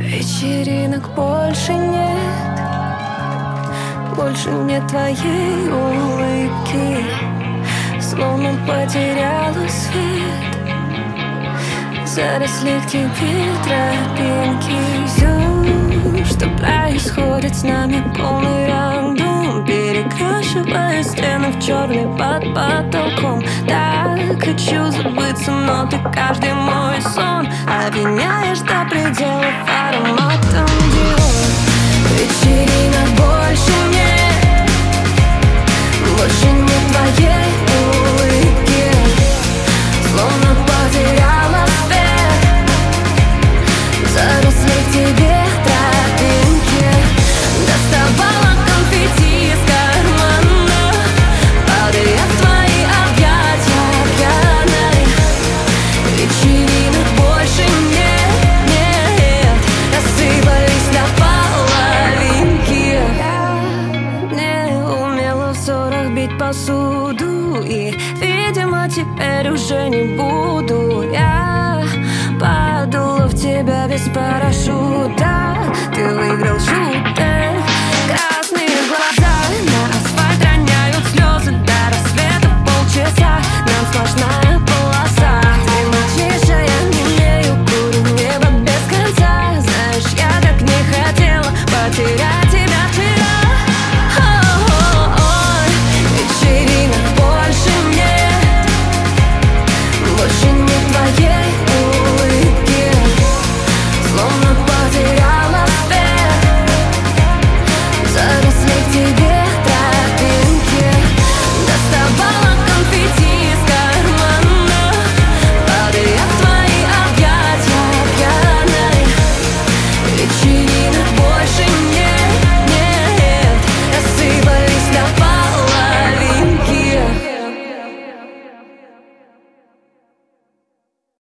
Вечеринок больше нет, больше нет твоей улыбки, словно потеряла свет. Заросли к тебе тропинки. Все, что происходит с нами, полный рандом, перекрашивая стены в черный под потолком. Так хочу забыться, но ты каждый мой сон обвиняешь до предела ароматом Диор. Вечеринок больше нет, больше нет твоей улыбки, словно потеряла свет. Заросли к тебе тропинки, доставала конфетти из кармана, падая в твои объятия пьяной. Вечеринок больше нет, нет, рассыпались на половинки. Я не умела в ссорах бить посуду, и, видимо, теперь уже не буду. Я падала в тебя без парашюта. Ты выиграл шутку,